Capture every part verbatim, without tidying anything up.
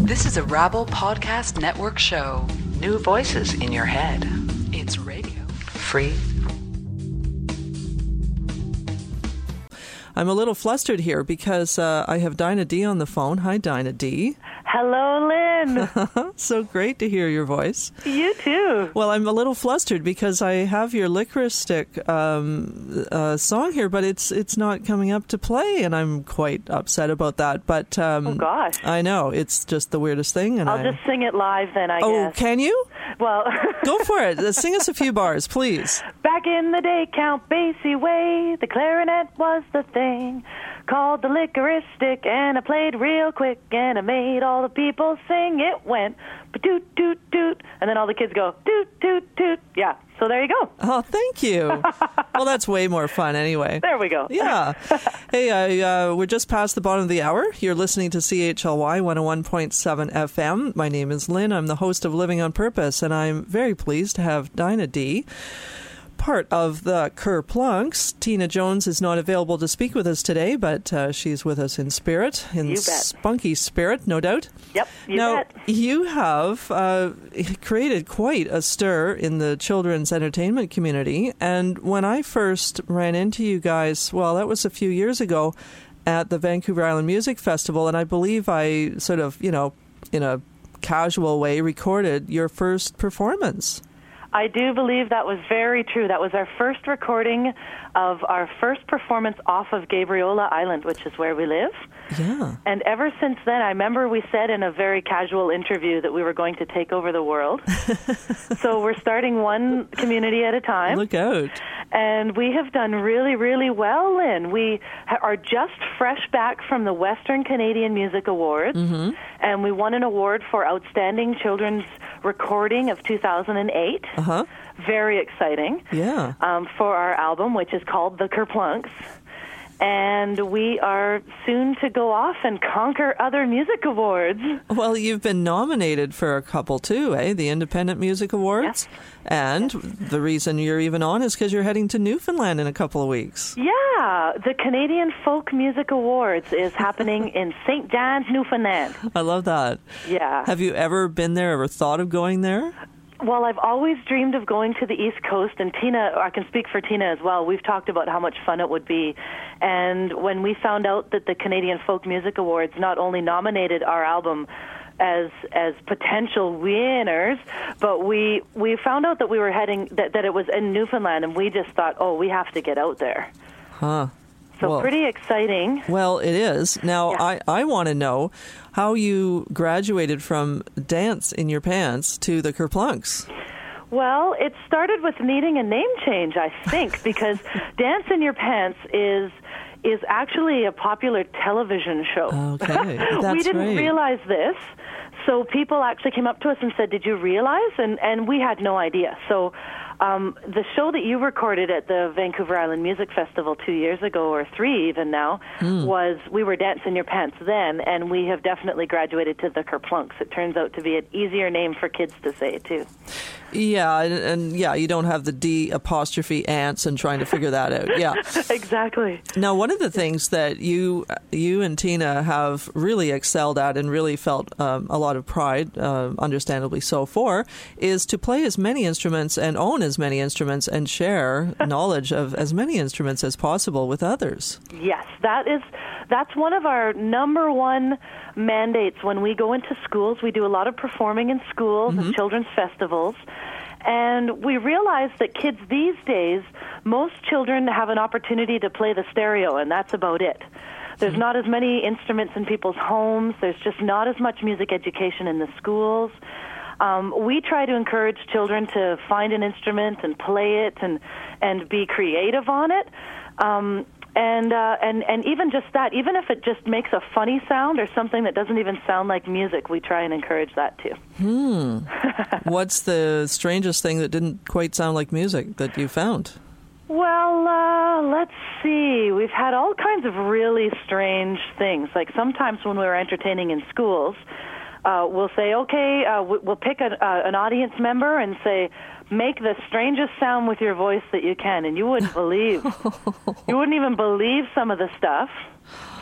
This is a Rabble Podcast Network show. New voices in your head. It's radio. Free. I'm a little flustered here because uh, I have Dinah D on the phone. Hi, Dinah D. Hello, Lynn. So great to hear your voice. You too. Well, I'm a little flustered because I have your Licorice Stick um, uh, song here, but it's it's not coming up to play, and I'm quite upset about that. But um, oh gosh, I know it's just the weirdest thing. And I'll I... just sing it live then. I oh, guess. Can you? Well, go for it. Sing us a few bars, please. Back in the day, Count Basie way, the clarinet was the thing. Called the licorice stick, and I played real quick, and I made all the people sing. It went ba-doot, doot, doot, and then all the kids go doot, doot, doot. Yeah, so there you go. Oh, thank you. Well, that's way more fun anyway. There we go. Yeah. Hey, I, uh, we're just past the bottom of the hour. You're listening to C H L Y one oh one point seven F M. My name is Lynn. I'm the host of Living on Purpose, and I'm very pleased to have Dinah D., part of the Kerplunks. Tina Jones is not available to speak with us today, but uh, she's with us in spirit, in spunky spirit, no doubt. Yep, you now, bet. You have uh, created quite a stir in the children's entertainment community, and when I first ran into you guys, well, that was a few years ago at the Vancouver Island Music Festival, and I believe I sort of, you know, in a casual way, recorded your first performance. I do believe that was very true. That was our first recording of our first performance off of Gabriola Island, which is where we live. Yeah. And ever since then, I remember we said in a very casual interview that we were going to take over the world. So we're starting one community at a time. Look out. And we have done really, really well, Lynn. We ha- are just fresh back from the Western Canadian Music Awards, mm-hmm. and we won an award for Outstanding Children's Recording of two thousand eight. Uh-huh. Very exciting. Yeah. Um, for our album, which is called The Kerplunks. And we are soon to go off and conquer other music awards. Well, you've been nominated for a couple too, eh? The Independent Music Awards. Yes. And yes. The reason you're even on is because you're heading to Newfoundland in a couple of weeks. Yeah, the Canadian Folk Music Awards is happening in Saint John's, Newfoundland. I love that. Yeah. Have you ever been there, ever thought of going there? Well, I've always dreamed of going to the East Coast, and Tina, I can speak for Tina as well, we've talked about how much fun it would be. And when we found out that the Canadian Folk Music Awards not only nominated our album as as potential winners, but we we found out that we were heading, that, that it was in Newfoundland, and we just thought, oh, we have to get out there. Huh. So well, pretty exciting. Well, it is. Now, yeah. I, I want to know how you graduated from dance in your pants to the Kerplunks. Well, it started with needing a name change, I think, because Dance in Your Pants is is actually a popular television show. Okay, that's we didn't great. realize this. So people actually came up to us and said, did you realize? And, and we had no idea. So um, the show that you recorded at the Vancouver Island Music Festival two years ago, or three even now, mm. was We Were Dancing in Your Pants then, and we have definitely graduated to the Kerplunks. It turns out to be an easier name for kids to say, too. Yeah, and, and yeah, you don't have the D apostrophe ants and trying to figure that out. Yeah, exactly. Now, one of the things that you you and Tina have really excelled at and really felt um, a lot of pride, uh, understandably so, for, is to play as many instruments and own as many instruments and share knowledge of as many instruments as possible with others. Yes, that is that's one of our number one mandates when we go into schools. We do a lot of performing in schools mm-hmm. and children's festivals. And we realize that kids these days, most children have an opportunity to play the stereo, and that's about it. There's not as many instruments in people's homes. There's just not as much music education in the schools. Um, we try to encourage children to find an instrument and play it and, and be creative on it. Um, And, uh, and and even just that, even if it just makes a funny sound or something that doesn't even sound like music, we try and encourage that too. Hmm. What's the strangest thing that didn't quite sound like music that you found? Well, uh, let's see. We've had all kinds of really strange things. Like sometimes when we were entertaining in schools, uh, we'll say, okay, uh, we'll pick a, uh, an audience member and say, make the strangest sound with your voice that you can, and you wouldn't believe. You wouldn't even believe some of the stuff.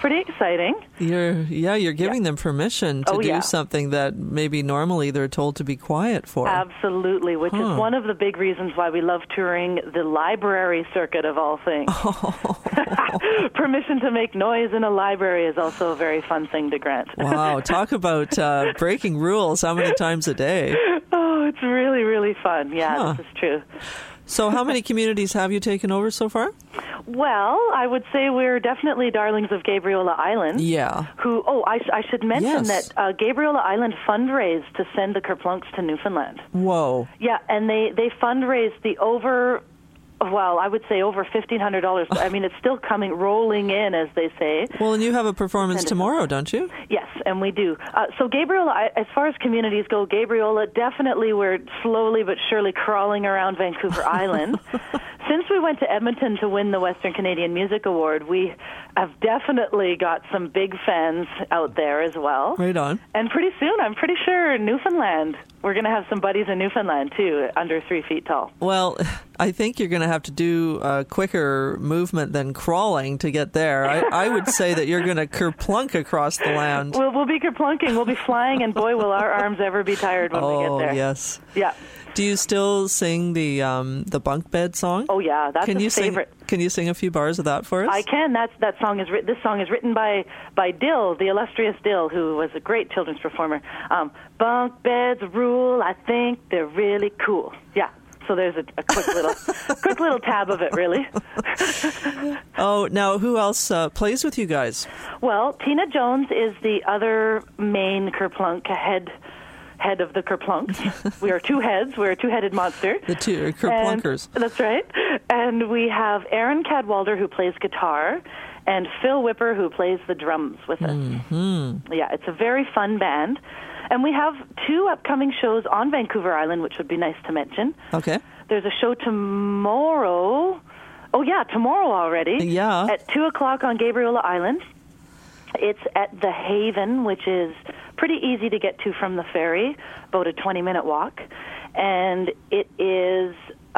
pretty exciting. You're, yeah, you're giving yeah. them permission to oh, do yeah. something that maybe normally they're told to be quiet for. Absolutely, which huh. is one of the big reasons why we love touring the library circuit of all things. Oh. Permission to make noise in a library is also a very fun thing to grant. Wow, talk about uh, breaking rules. How many times a day? Oh, it's really, really fun. Yeah, huh. This is true. So how many communities have you taken over so far? Well, I would say we're definitely darlings of Gabriola Island. Yeah. Who? Oh, I, I should mention yes. that uh, Gabriola Island fundraised to send the Kerplunks to Newfoundland. Whoa. Yeah, and they, they fundraised the over... Well, I would say over fifteen hundred dollars. I mean, it's still coming, rolling in, as they say. Well, and you have a performance tomorrow, don't you? Yes, and we do. Uh, so Gabriola, as far as communities go, Gabriola, definitely we're slowly but surely crawling around Vancouver Island. Since we went to Edmonton to win the Western Canadian Music Award, we have definitely got some big fans out there as well. Right on. And pretty soon, I'm pretty sure Newfoundland, we're going to have some buddies in Newfoundland, too, under three feet tall. Well, I think you're going to have to do a quicker movement than crawling to get there. I, I would say that you're going to kerplunk across the land. We'll, we'll be kerplunking. We'll be flying, and boy, will our arms ever be tired when oh, we get there. Oh, yes. Yeah. Do you still sing the um, the bunk bed song? Oh yeah, that's can a you favorite. Sing, can you sing a few bars of that for us? I can. That's that song is written. This song is written by by Dill, the illustrious Dill, who was a great children's performer. Um, bunk beds rule. I think they're really cool. Yeah. So there's a, a quick little quick little tab of it, really. Oh, now who else uh, plays with you guys? Well, Tina Jones is the other main Kerplunk head. head of the Kerplunks. We are two heads. We're a two-headed monster. The two Kerplunkers. And, that's right. And we have Aaron Cadwalder, who plays guitar, and Phil Whipper, who plays the drums with us. Mm-hmm. Yeah, it's a very fun band. And we have two upcoming shows on Vancouver Island, which would be nice to mention. Okay. There's a show tomorrow. Oh, yeah, tomorrow already. Yeah. At two o'clock on Gabriola Island. It's at the Haven, which is pretty easy to get to from the ferry, about a twenty-minute walk. And it is,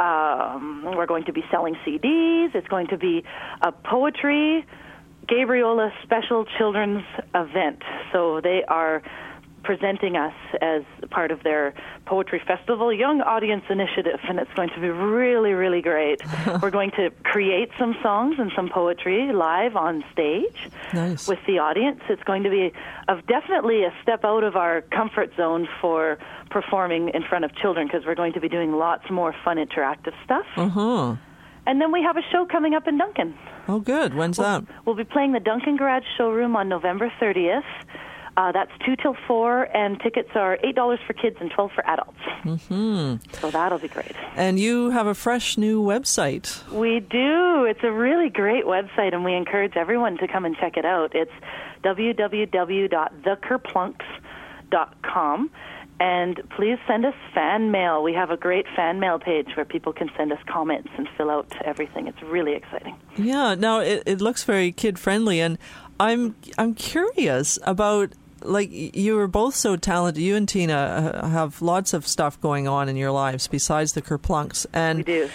um, we're going to be selling C Ds. It's going to be a poetry Gabriola special children's event. So they are presenting us as part of their Poetry Festival Young Audience Initiative, and it's going to be really, really great. We're going to create some songs and some poetry live on stage nice. with the audience. It's going to be a, definitely a step out of our comfort zone for performing in front of children, because we're going to be doing lots more fun interactive stuff. Uh-huh. And then we have a show coming up in Duncan. Oh, good. When's we'll, that? We'll be playing the Duncan Garage Showroom on November thirtieth. Uh, that's two till four, and tickets are eight dollars for kids and twelve for adults. Mm-hmm. So that'll be great. And you have a fresh new website. We do. It's a really great website, and we encourage everyone to come and check it out. It's w w w dot the kerplunks dot com. And please send us fan mail. We have a great fan mail page where people can send us comments and fill out everything. It's really exciting. Yeah. Now, it, it looks very kid-friendly, and I'm I'm curious about... Like, you are both so talented. You and Tina have lots of stuff going on in your lives besides the Kerplunks. And we do.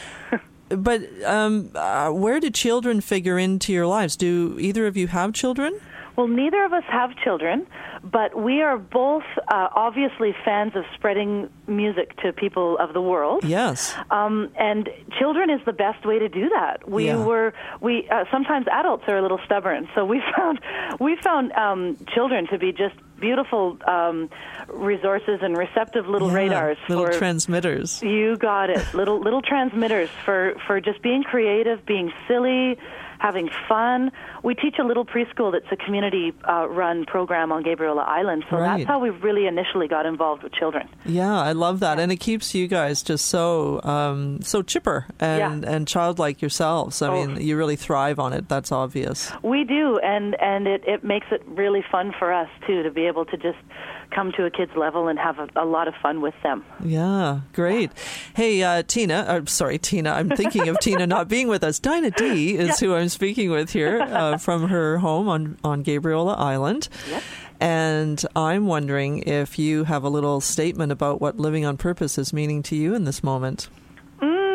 But um, uh, where do children figure into your lives? Do either of you have children? Well, neither of us have children, but we are both uh, obviously fans of spreading music to people of the world. Yes. Um, and children is the best way to do that. We yeah. were we uh, sometimes adults are a little stubborn, so we found we found um, children to be just beautiful um, resources and receptive little yeah, radars, little for, transmitters. You got it, little little transmitters for for just being creative, being silly, having fun. We teach a little preschool that's a community-run uh, program on Gabriola Island, so right. that's how we really initially got involved with children. Yeah, I love that, and it keeps you guys just so um, so chipper and, yeah. and childlike yourselves. I oh. mean, you really thrive on it. That's obvious. We do, and and it, it makes it really fun for us too to be able to just come to a kid's level and have a, a lot of fun with them. Yeah, great. Hey, uh, Tina, uh, sorry, Tina, I'm thinking of Tina not being with us. Dinah D is yeah. who I'm speaking with here uh, from her home on, on Gabriola Island. Yep. And I'm wondering if you have a little statement about what living on purpose is meaning to you in this moment. Mm,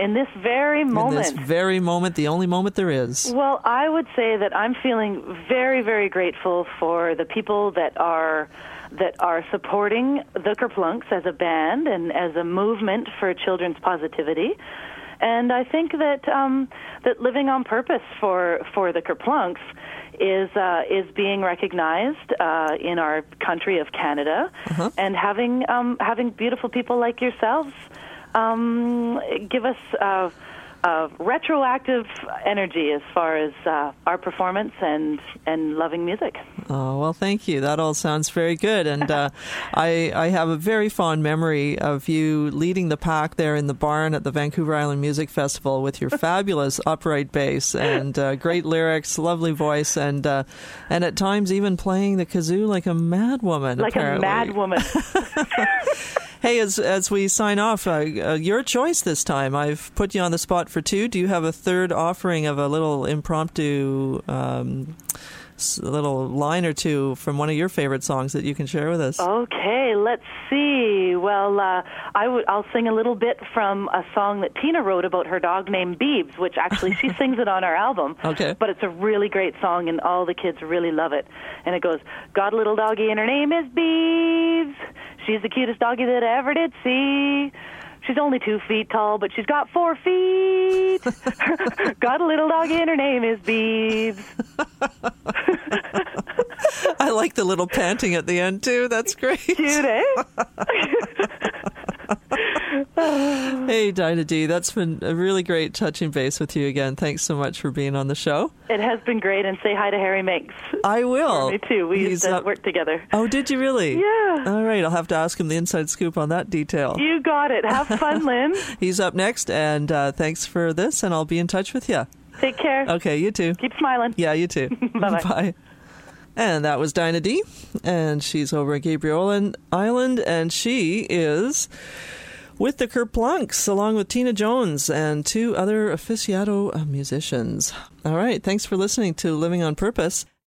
in this very moment. In this very moment, the only moment there is. Well, I would say that I'm feeling very, very grateful for the people that are that are supporting the Kerplunks as a band and as a movement for children's positivity. And I think that um, that living on purpose for, for the Kerplunks is uh, is being recognized uh, in our country of Canada, uh-huh. and having um, having beautiful people like yourselves um, give us uh, uh, retroactive energy as far as uh, our performance and and loving music. Oh, well, thank you. That all sounds very good. And uh, I, I have a very fond memory of you leading the pack there in the barn at the Vancouver Island Music Festival with your fabulous upright bass and uh, great lyrics, lovely voice, and uh, and at times even playing the kazoo like a mad woman. Like apparently. a mad woman. Hey, as as we sign off, uh, uh, your choice this time. I've put you on the spot for two. Do you have a third offering of a little impromptu um a little line or two from one of your favorite songs that you can share with us? Okay, let's see. Well, uh, I would, I'll sing a little bit from a song that Tina wrote about her dog named Beebs, which actually she sings it on our album. Okay. But it's a really great song, and all the kids really love it. And it goes, got a little doggy, and her name is Beebs. She's the cutest doggy that I ever did see. She's only two feet tall, but she's got four feet. Got a little doggy, and her name is Beebs. I like the little panting at the end, too. That's great. Cute, eh? Hey, Dinah Dee, that's been a really great touching base with you again. Thanks so much for being on the show. It has been great, and say hi to Harry Minks. I will. Me too. We He's used to up... work together. Oh, did you really? Yeah. All right, I'll have to ask him the inside scoop on that detail. You got it. Have fun, Lynn. He's up next, and uh, thanks for this, and I'll be in touch with you. Take care. Okay, you too. Keep smiling. Yeah, you too. Bye-bye. Bye. And that was Dinah Dee, and she's over at Gabriel Island, and she is with the Kerplunks, along with Tina Jones and two other aficionado musicians. All right, thanks for listening to Living on Purpose.